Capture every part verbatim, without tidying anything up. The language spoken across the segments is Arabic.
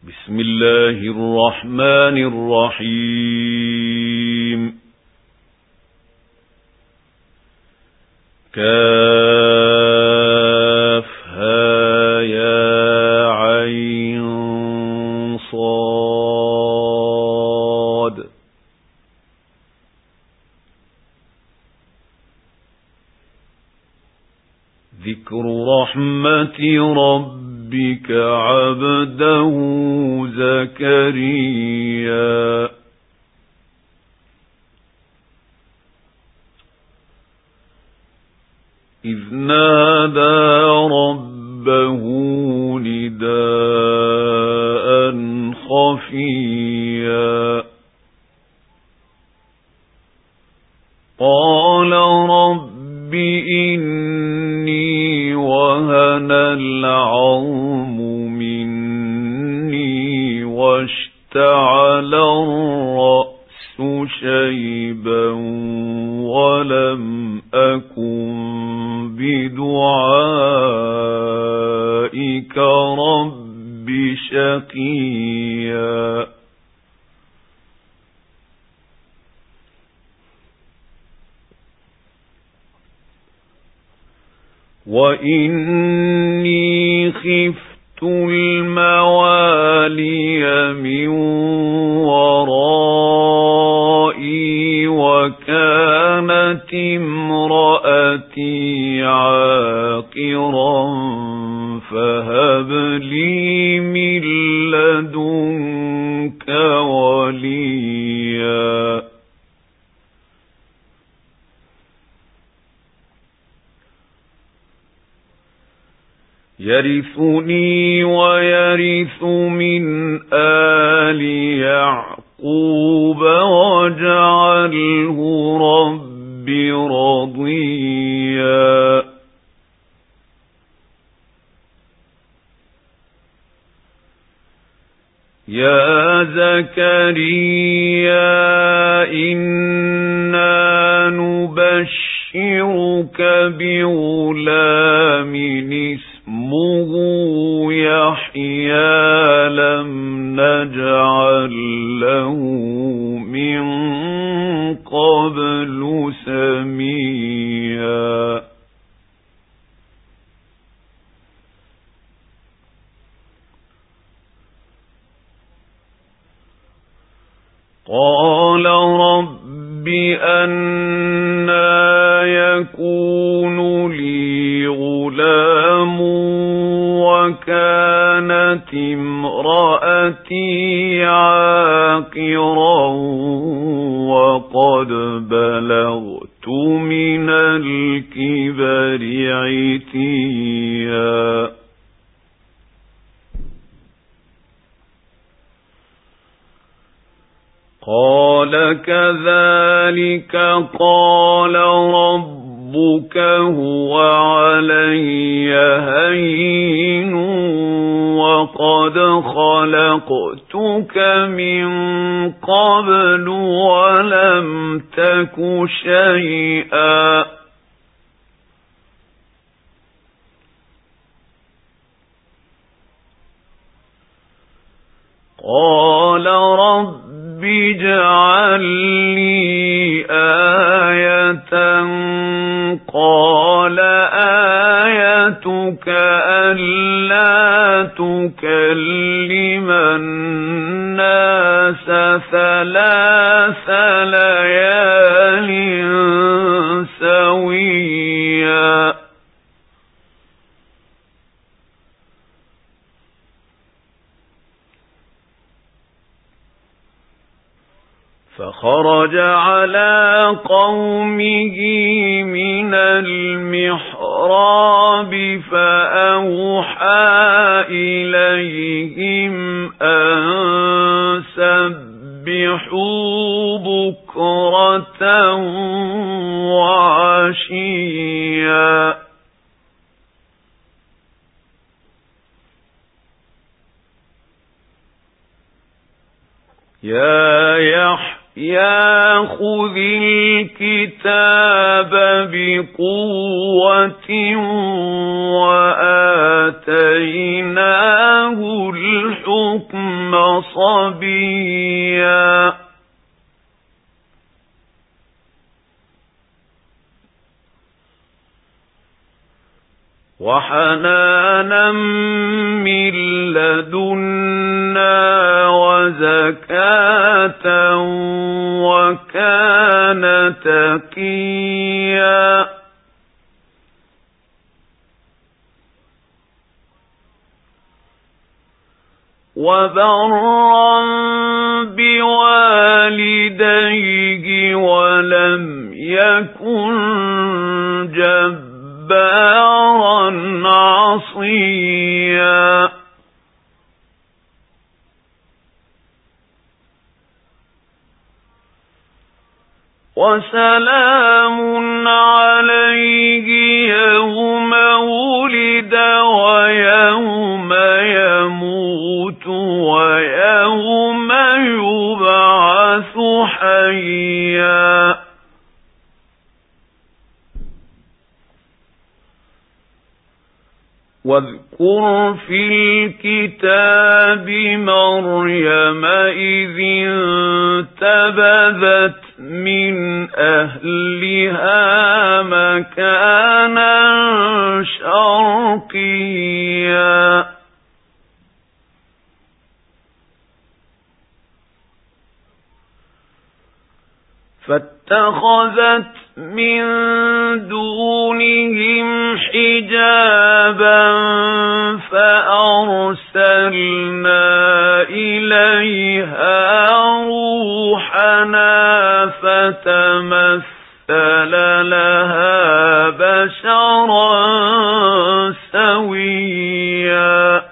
بسم الله الرحمن الرحيم كافها يا عين صاد ذكر رحمة ربك عبده زكريا إذ نادى ربه نداء خفيا قال رب إني وهن العظم مني واشتعل الرأس شيبا ولم أكن بدعائك رب شقيا وإني خفت الموالي من ورائي وكانت امرأتي عاقرا فهب لي من لدنك وليا يرثني ويرث من آل يعقوب واجعله رب رضيا يا زكريا إنا نبشرك بغلام اسمه يحيى لم نجعل له من قبل سميا قال رب أنى يكون لي غلام وكانت امرأتي عاقرا وقد بلغت من الكبر عتيا قال كذلك قال ربك هو علي هين وقد خلقتك من قبل ولم تك شيئا قال رب اجعل لي آية قال آيتك ألا تكلم الناس ثلاث ليال سويا فخرج على قومه من المحراب فأوحى إليهم أن سبحوا بكرة وعشيا يا يحيى يا خذ الكتاب بقوة وآتيناه الحكم وحنانا من لدنا وزكاة وكان تقيا وبرا بوالديه ولم يكن جبارا عصيا وسلام عليه يوم ولد ويوم يموت ويوم يبعث حيا واذكر في الكتاب مريم إذ انتبذت من أهلها مكانا شرقيا فاتخذت من دونهم حجابا فأرسلنا إليها روحنا فتمثل لها بشرا سويا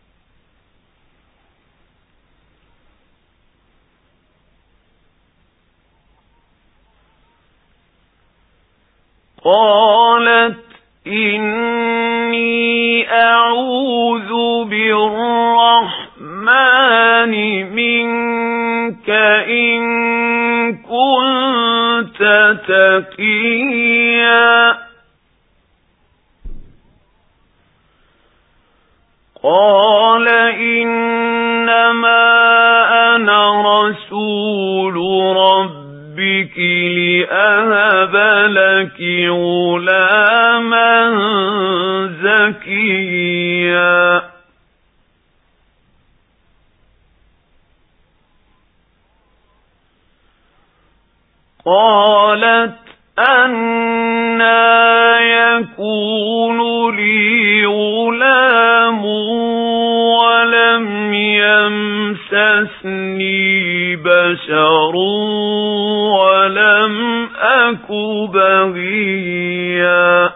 قالت إني أعوذ بالرحمن منك إن كنت تقيا قال إنما أنا رسول ربك لأهب لك غلاما زكيا قالت أنى يكون لي غلام ولم يمسسني بشر ولم أك بغيا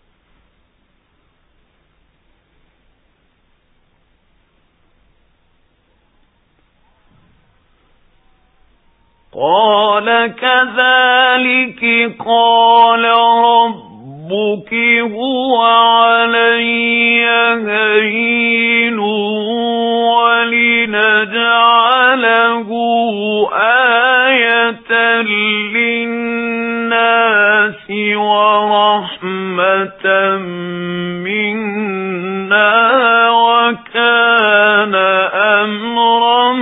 قال كذلك قال ربك هو علي هين ولنجعله آية للناس ورحمة منا وكان أمرا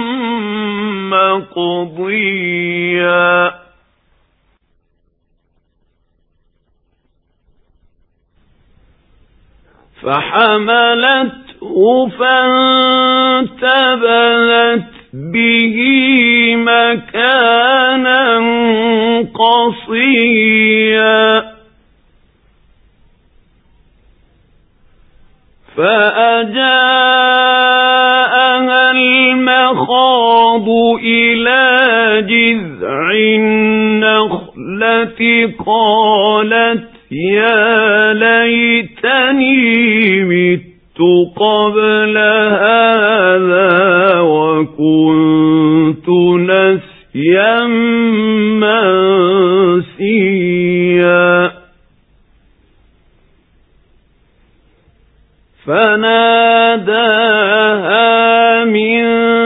مقضيا فحملته فانتبذت به مكانا قصيا فأجاءها المخاض إلى جذع النخلة قالت يا ليتني مت قبل هذا وكنت نسيا منسيا فناداها من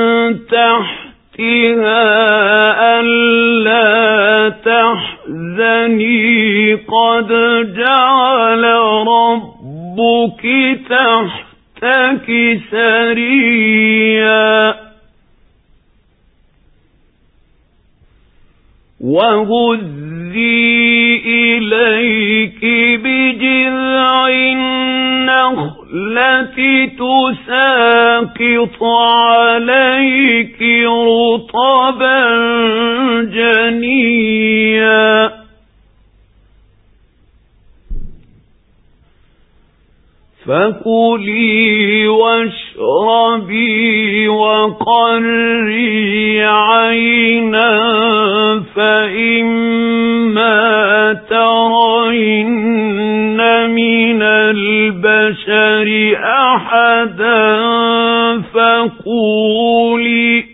تحتها ألا تحزني قد جعل ربك تحتك سريا وهزي هُزِّي إِلَيْكِ بِجِذْعِ النَّخْلَةِ تُسَاقِطْ عَلَيْكِ رُطَبًا جَنِيًّا فَكُلِي وَاشْرَبِي وَقَرِّي عَيْنًا فَإِمَّا تَرَيِنَّ مِنَ الْبَشَرِ أَحَدًا فَقُولِي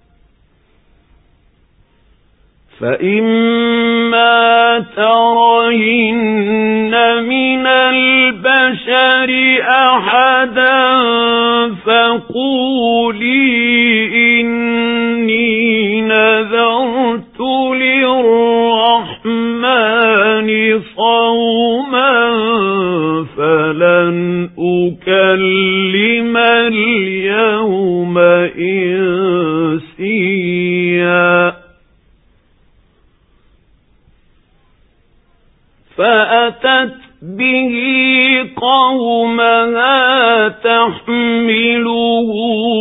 فَإِمَّا تَرَيِنَّ مِنَ الْبَشَرِ أَحَدًا فَقُولِي إِنِّي نَذَرْتُ لِلرَّحْمَنِ صَوْمًا فَلَنْ أُكَلِّمَ الْيَوْمَ إِنسِيًّا فَأَتَتْ بِهِ قَوْمَهَا تَحْمِلُهُ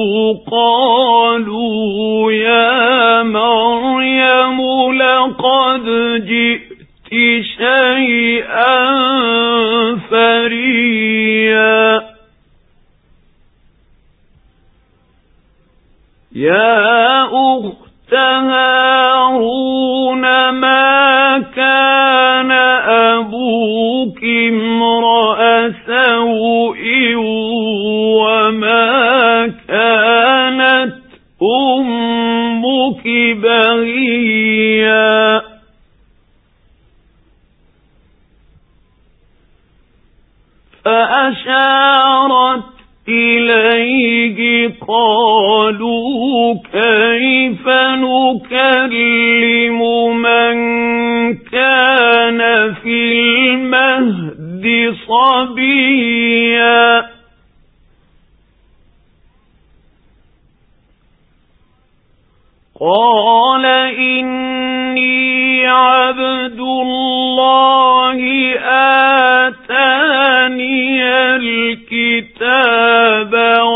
قَالُوا يَا مَرْيَمُ لَقَدْ جِئْتِ شَيْئًا فَرِيًّا يَا أُخْتَ هَارُونَ مَا كَانَ أَبُوكِ امْرَأَ سَوْءٍ وَمَا كَانَتْ أُمُّكِ بَغِيًّا فَأَشَارَتْ إِلَيْهِ قَالُوا كَيْفَ نُكَلِّمُ مَنْ كَانَ فِي الْمَهْدِ صَبِيًّا قَالَ إِنِّي عَبْدُ اللَّهِ آتَانِيَ الْكِتَابَ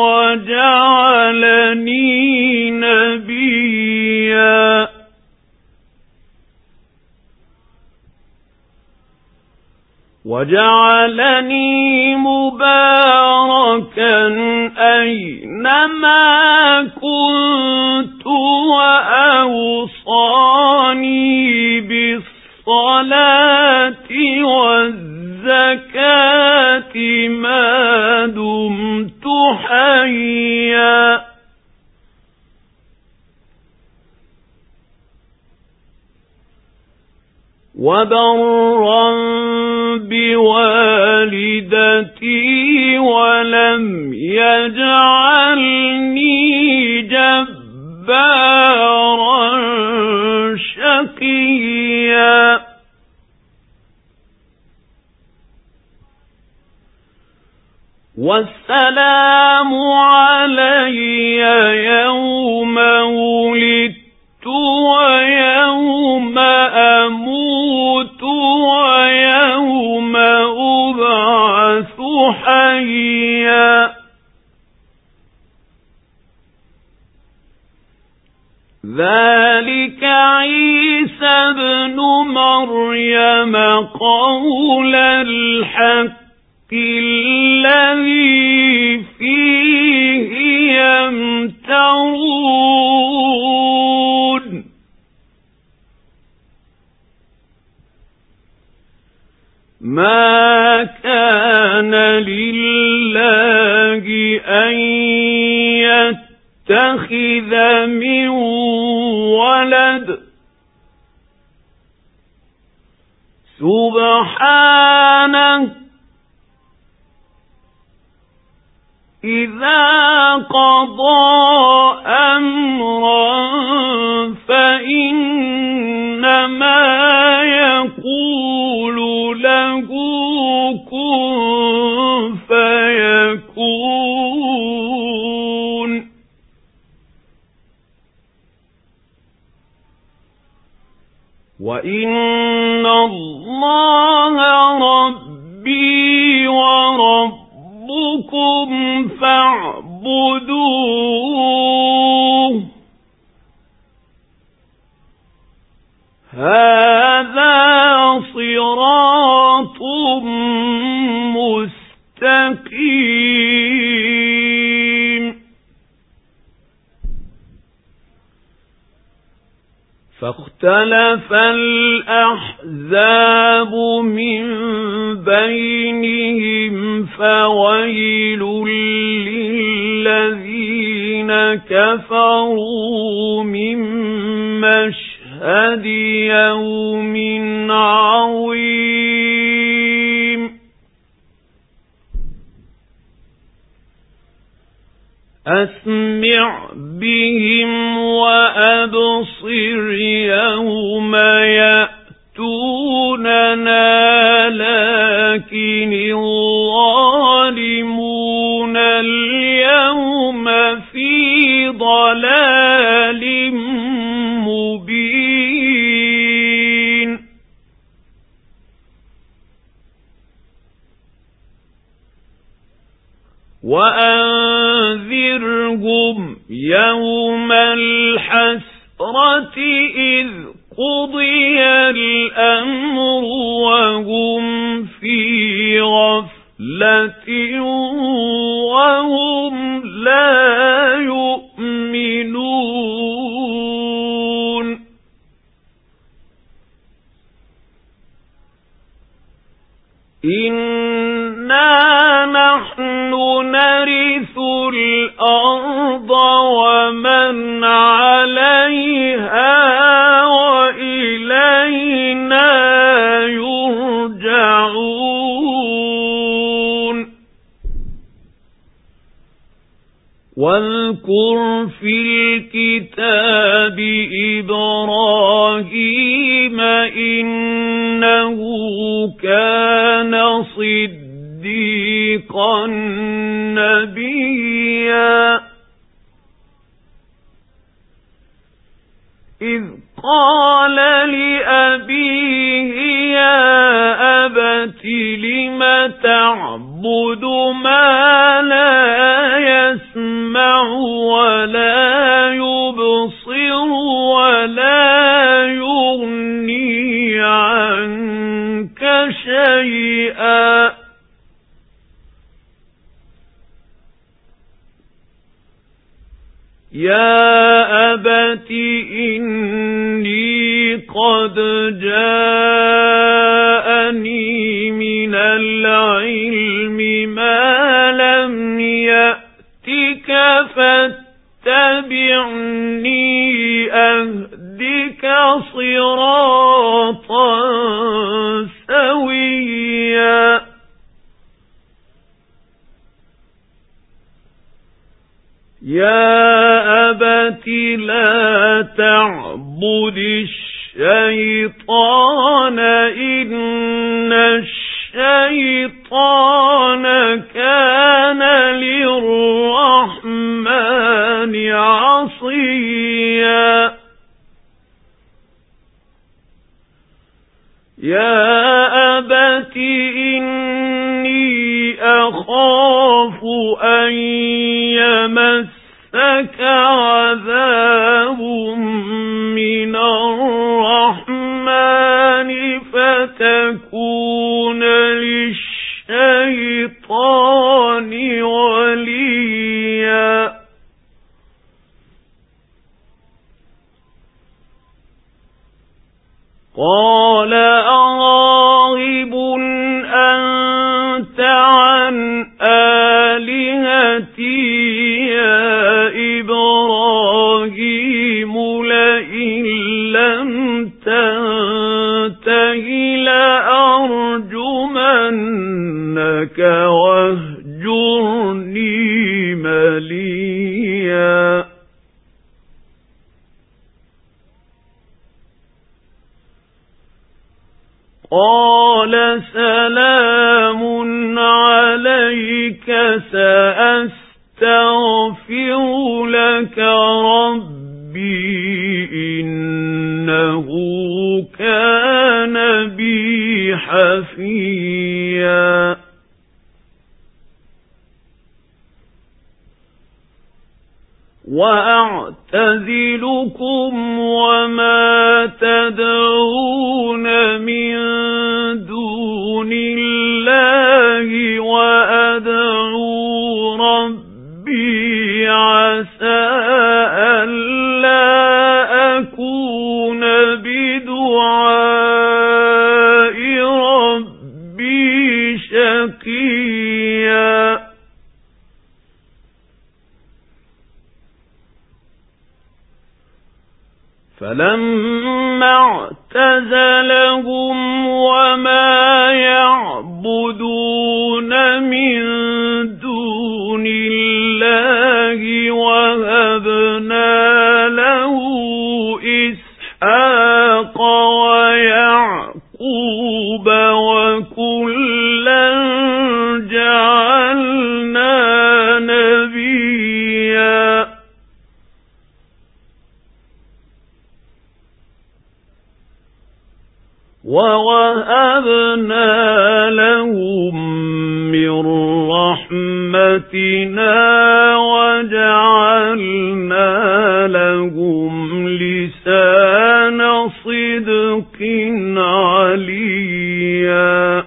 وَجَعَلَنِي نَبِيًّا وَجَعَلَنِي مُبَارَكًا أَيْنَمَا كُنتُ وَأَوْصَانِي بِالصَّلَاةِ وَالزَّكَاةِ مَا دُمْتُ حَيًّا وَبَرًّا بِوَالِدَتِي وَلَمْ يَجْعَلْنِي جَبَّارًا شَقِيًّا وَالسَّلَامُ عَلَيَّ يَوْمَ وُلِدتُّ وَيَوْمَ أَمُوتُ وَيَوْمَ أُبْعَثُ حَيًّا ذَلِكَ عِيسَى ابْنُ مَرْيَمَ قَوْلَ الْحَقِّ الَّذِي فِيهِ يَمْتَرُونَ مَا كَانَ لِلَّهِ أَن يَتَّخِذَ مِن وَلَدٍ سُبْحَانَهُ إِذَا قَضَى أَمْرًا فَإِنَّمَا يَقُولُ لَهُ كُن فَيَكُونُ وَإِنَّ اللَّهَ رَبِّي وَرَبُّكُمْ فَاعْبُدُوهُ هَذَا صِرَاطٌ مُسْتَقِيمٌ فاختلف الأحزاب من بينهم فويل للذين كفروا من مشهد يوم عظيم أسمع بهم وأبصر يوم يأتوننا لكن الظالمون اليوم في ضلال مبين وأنذرهم يوم الحسرة إذ قضي الأمر وهم في غفلة وهم لا يؤمنون إنا نحن نرث الأرض ومن عليها وإلينا يرجعون واذكر في الكتاب إبراهيم إنه كان صديقا نبيا إذ قال لأبيه يا أبت لم تعبد ما لا يسمع ولا يبصر ولا يغني عنك شيئا يا أبت إني قد جاءني من العلم ما لم يأتك فاتبعني أهدك صراطا سويا يا أبت لا تعبد الشيطان إن الشيطان كان للرحمن عصيا يا أبت إني أخاف أن يمسك عذاب من الرحمن فتكون للشيطان وليا قال أراغب أنت عن آلهتي يا إبراهيم لئن لم تنته لأرجمنك واهجرني مليا قال سلام عليك سأستغفر لك ربي إنه كان حَفِيًّا وَأَعْتَزِلُكُمْ وَمَا تَدْعُونَ مِن دُونِ اللَّهِ وَأَدْعُو رَبِّي عَسَىٰ أَلَّا أَكُونَ بِدُعَاءِ رَبِّي شَقِيًّا فَلَمَّا اعْتَزَلَهُمْ وَمَا يَعْبُدُونَ مِن دُونِ اللَّهِ وَهَبْنَا لَهُ إِسْحَاقَ وَيَعْقُوبَ وَكُلًّا جَعَلْنَا نَبِيًّا وَوَهَبْنَا لَهُم مِّن رَّحْمَتِنَا وَجَعَلْنَا لَهُمْ لِسَانَ صِدْقٍ عَلِيًّا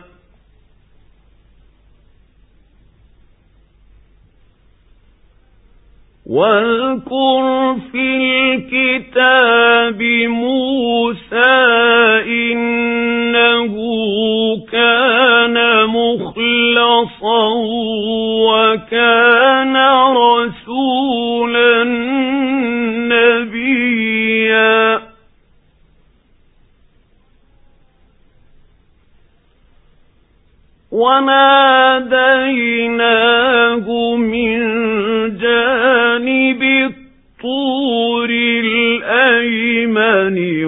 وَاذْكُرْ فِي الْكِتَابِ مُوسَىٰ إِنَّهُ كَانَ مُخْلَصًا وَكَانَ رَسُولًا نَّبِيًّا وَنَادَيْنَاهُ مِن جَانِبِ الطُّورِ الْأَيْمَنِ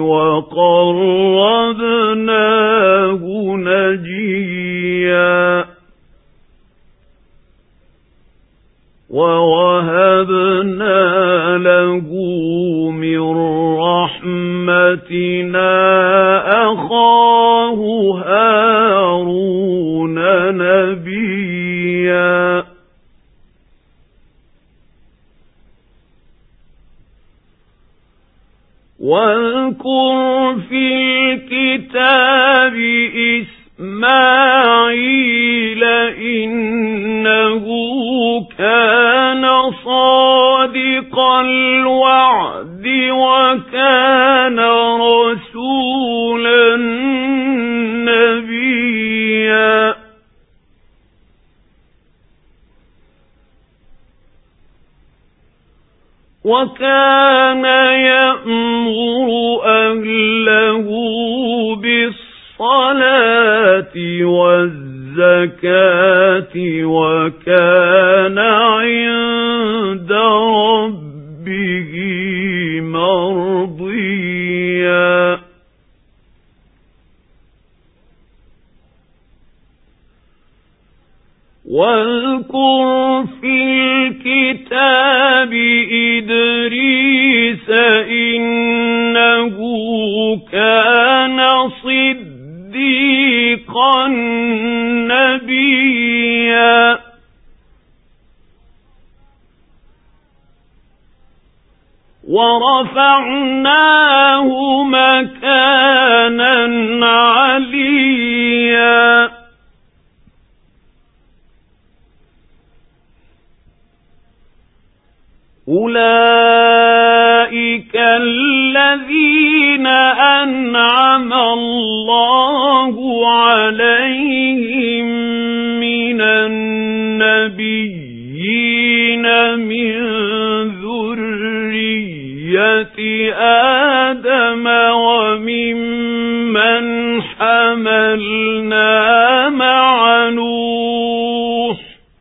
وَقَرَّبْنَاهُ نَجِيًّا وَوَهَبْنَا لَهُ مِن رَّحْمَتِنَا أَخَاهُ هَارُونَ نَبِيًّا وَاذْكُرْ فِي الْكِتَابِ إِسْمَاعِيلَ إِنَّهُ كَانَ صَادِقَ الْوَعْدِ وَكَانَ رَسُولًا نَّبِيًّا وَكَانَ يَأْمُرُ أَهْلَهُ بِالصَّلَاةِ وَالزَّكَاةِ وَكَانَ عِندَ رَبِّهِ مَرْضِيًّا وَاذْكُرْ فِي الْكِتَابِ إِدْرِيسَ إِنَّهُ كَانَ صِدِّيقًا نَّبِيًّا وَرَفَعْنَاهُ مَكَانًا عَلِيًّا أُولَئِكَ الَّذِينَ أَنْعَمَ اللَّهُ عَلَيْهِمْ مِنَ النَّبِيِّينَ مِن ذُرِّيَّةِ آدَمَ وَمِمَّنْ حَمَلْنَا مَعَ نُوحٍ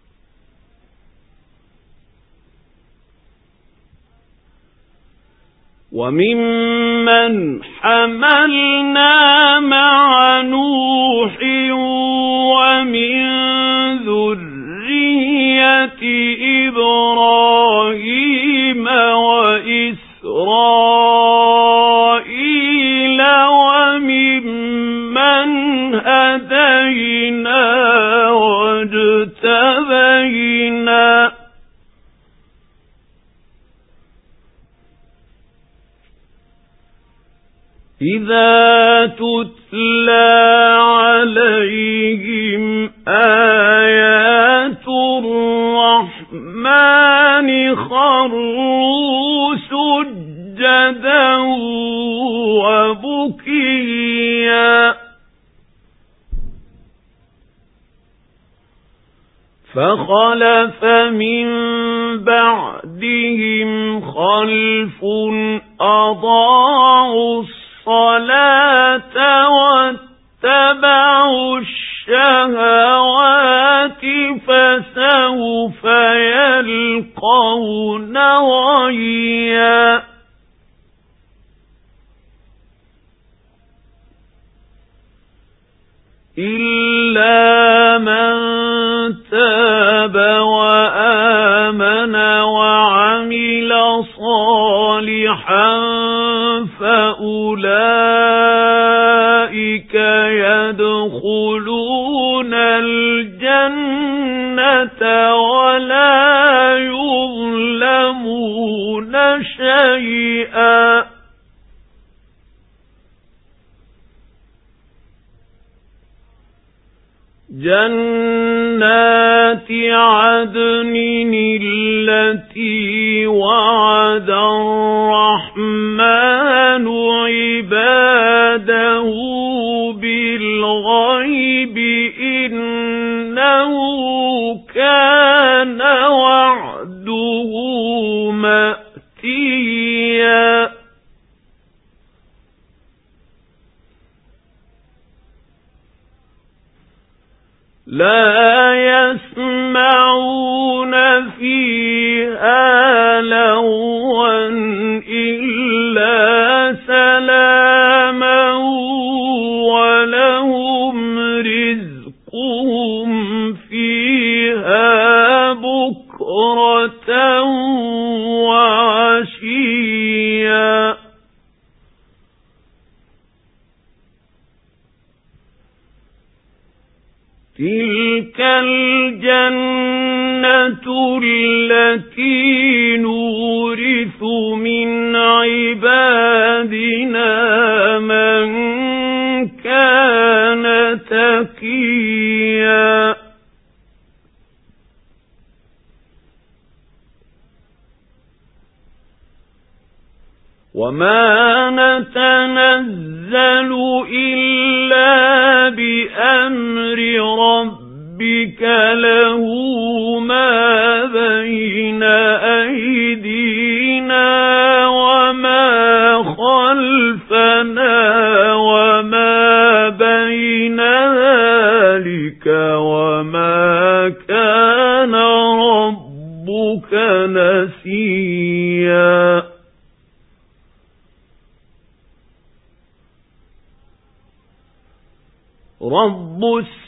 وَمِمَّنْ حَمَلْنَا مَعَ نُوحٍ وَمِن ذُرِّيَّةِ إِبْرَاهِيمَ وَإِسْرَائِيلَ وَمِمَّنْ هَدَيْنَا إذا تتلى عليهم آيات الرحمن خروا سجدا وبكيا فخلف من بعدهم خلف أضاعوا الصلاة واتبعوا الشهوات فسوف يلقون غيا إلا من تاب وآمن وعمل صالحا فأولئك يدخلون الجنة ولا يظلمون شيئا جنات عدن التي وعد الرحمن عباده بالغيب إنه كان وعده مأتيا لا يسمعون فيها لغوا إلا سلاما ولهم رزقهم فيها بكرة وعشيا تلك الجنة التي نورث من عبادنا من كان تقيا وما نتنزل إلا بأمر ربك له ما بين أيدينا وما خلفنا وما بين ذلك وما كان ربك نسيا رب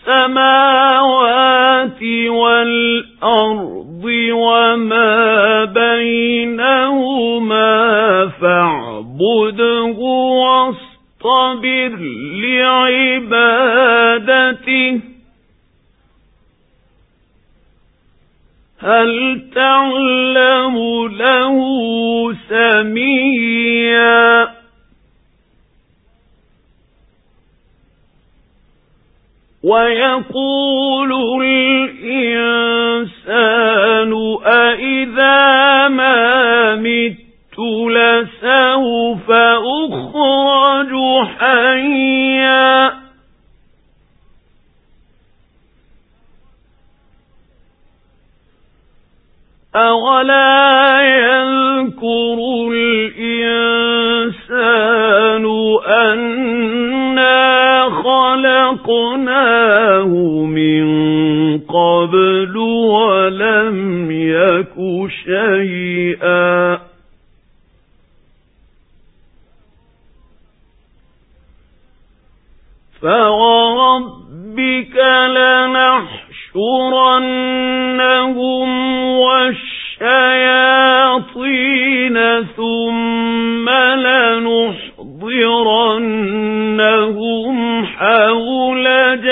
السماوات والأرض وما بينهما فاعبده واصطبر لعبادته هل تعلم له سميا ويقول الإنسان أإذا ما مت لسوف أخرج حيا أولا يذكر الإنسان أنا خلقناه من قبل ولم يك شيئا فوربك لنحشرنهم والشياطين ثم لنحضرنهم حول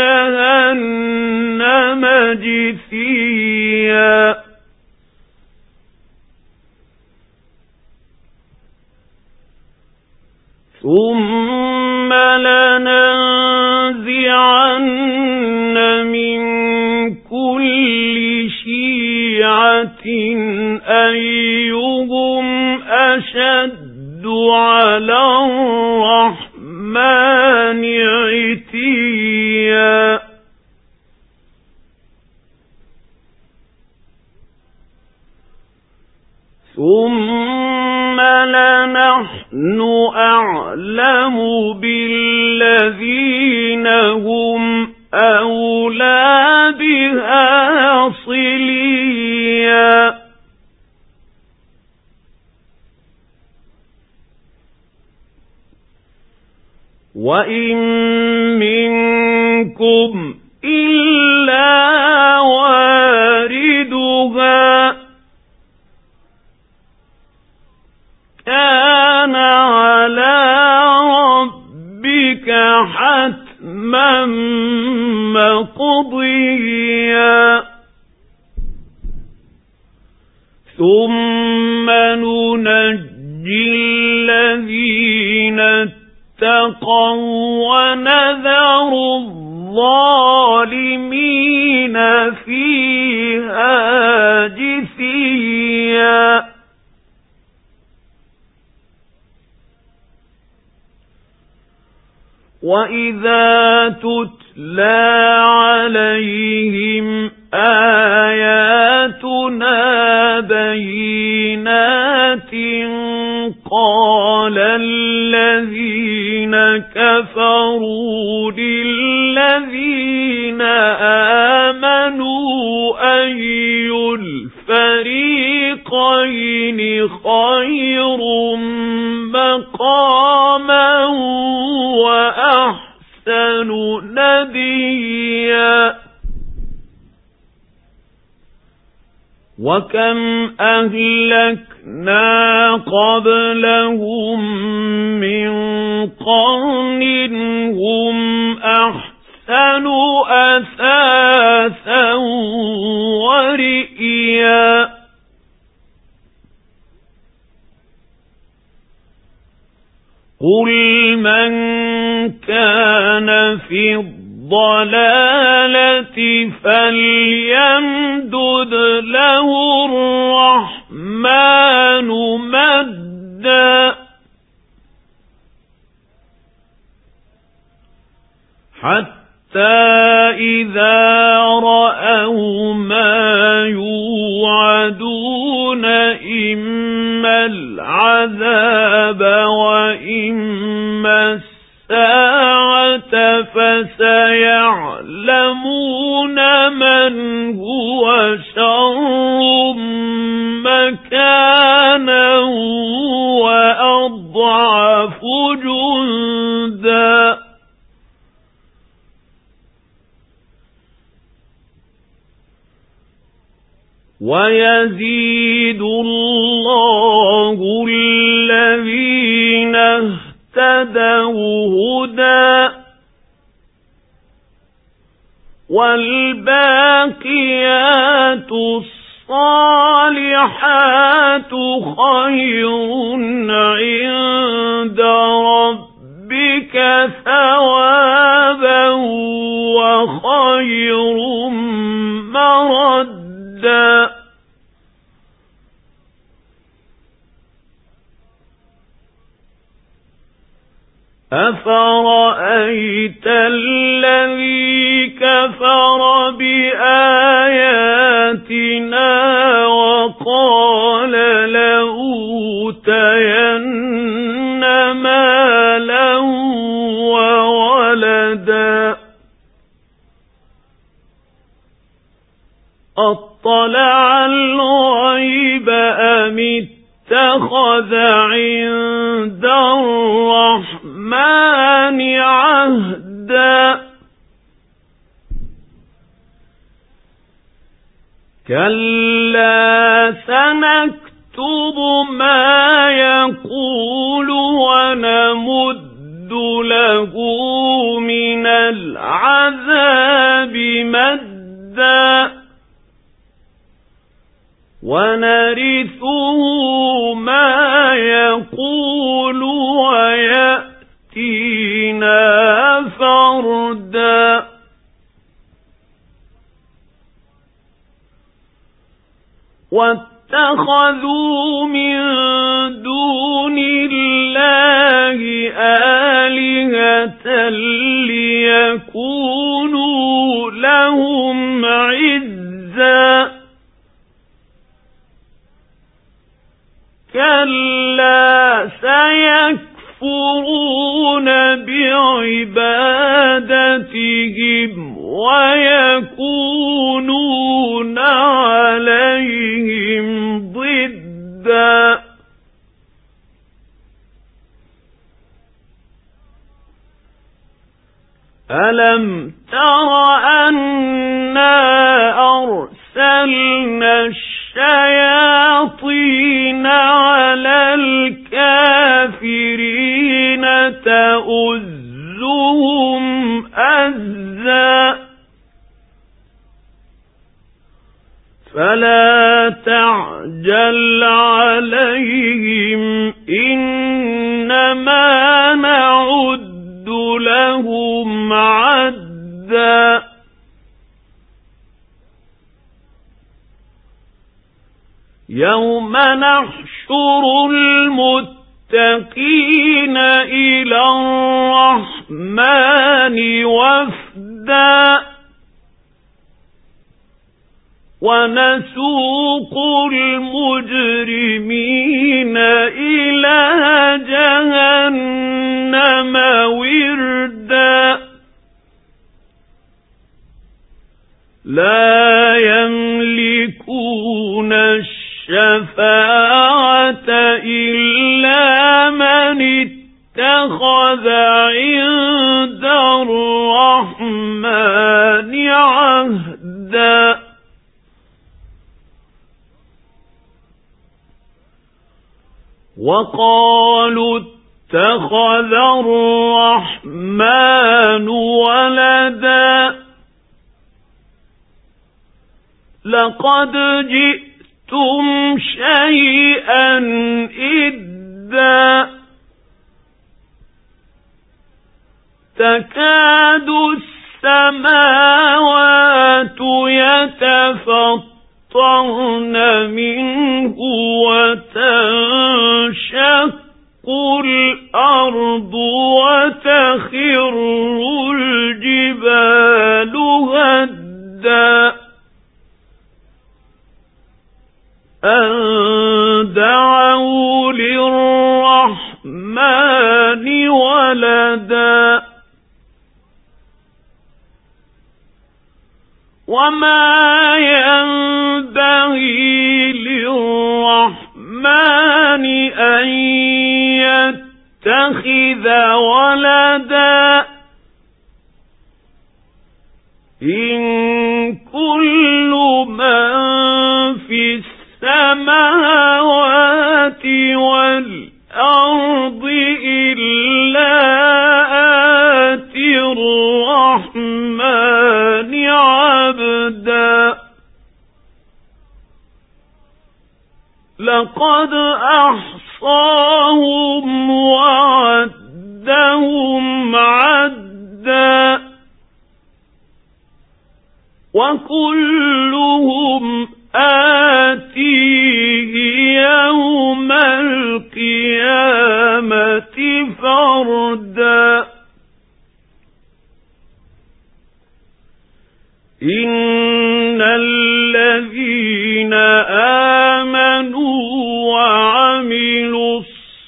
جهنم جثيا ثم لننزعن من كل شيعة أيهم أشد على الرحمن عتيا ثم لنحن أعلم بالذين هم أولى بها صليا وإن منكم إلا واردها كان على ربك حتما مقضيا ثم ننجي الذين اتقوا ونذر الظالمين فيها جثيا وَإِذَا تُتْلَى عَلَيْهِمْ آيَاتُنَا بَيِّنَاتٍ قَالَ الَّذِينَ كَفَرُوا لِلَّذِينَ آمَنُوا أَيُّ الْفَرِيقَيْنِ خَيْرٌ مَقَامًا وَأَحْسَنُ نَدِيًّا وَكَمْ أَهْلَكْنَا قَبْلَهُمْ مِنْ قَرْنٍ هُمْ أَحْسَنُ أَثَاثًا وَرِئْيًا قُلْ مَنْ كَانَ فِي الضَّلَالَةِ فَلْيَمْدُدْ لَهُ الرَّحْمَنُ مَدًّا حَتَّى إِذَا رَأَوْا مَا يُوعَدُونَ إِمَّا الْعَذَابَ وَإِمَّا السَّاعَةَ فَسَيَعْلَمُونَ مَنْ هُوَ شَرٌّ مَكَانًا وَأَضْعَفُ جُندًا وَيَزِيدُ اللَّهُ الَّذِينَ اهْتَدَوْا هُدًى وَالْبَاقِيَاتُ الصَّالِحَاتُ خَيْرٌ عِندَ رَبِّكَ ثَوَابًا وَخَيْرٌ مَّرَدًّا أَفَرَأَيْتَ الَّذِي كَفَرَ بِآيَاتِنَا وَقَالَ لَأُوتَيَنَّ مَالًا وَوَلَدًا أَطَّلَعَ الْغَيْبَ أَمِ اتَّخَذَ عِندَ الرَّحْمَنِ عَهْدًا كَلَّا سَنَكْتُبُ مَا يَقُولُ وَنَمُدُّ لَهُ مِنَ الْعَذَابِ مَدًّا وَنَرِثُهُ مَا يَقُولُ وَيَأْتِي يأتينا فردا واتخذوا من دون الله آلهة ليكونوا لهم عزا كلا سيكفرون بعبادتهم ويكونون عليهم ضدا ألم تر أنا أرسلنا الشياطين على الكافرين تؤزهم أزا فلا تعجل عليهم إنما نعد لهم عدا يوم نحشر المتقين إلى الرحمن وفدا ونسوق المجرمين إلى جهنم وردا لا يملكون الشفاعة إلا من اتخذ عند الرحمن عهدا وقالوا اتخذ الرحمن ولدا لقد جئتم شيئا إدا تكاد السماوات يتفطرن منه وتنشق الأرض وتخر الجبال هدا أن دعوا للرحمن ولدا وما ينبغي للرحمن أن يتخذ ولدا إن كل من في السماوات والأرض إلا آتي الرحمن عبدا لقد أحصاهم وعدهم عدا وكلهم آتيه يوم القيامة فردا إن الذين آمنوا وعملوا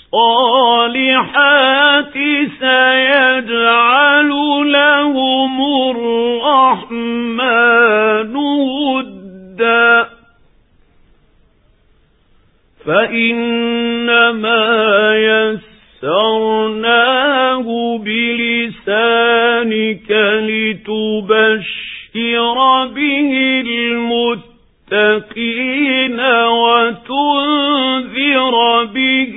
الصالحات سيجعل لهم الرحمن ودا فإنما يسرناه بلسانك لتبشر به المتقين وتنذر به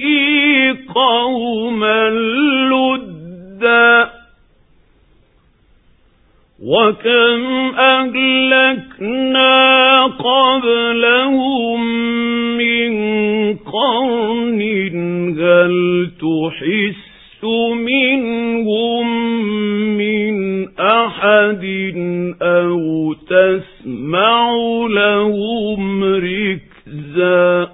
قوما لدا وكم أهلكنا قبلهم من قرن هل تحس منهم من أحد أو تسمع لهم ركزا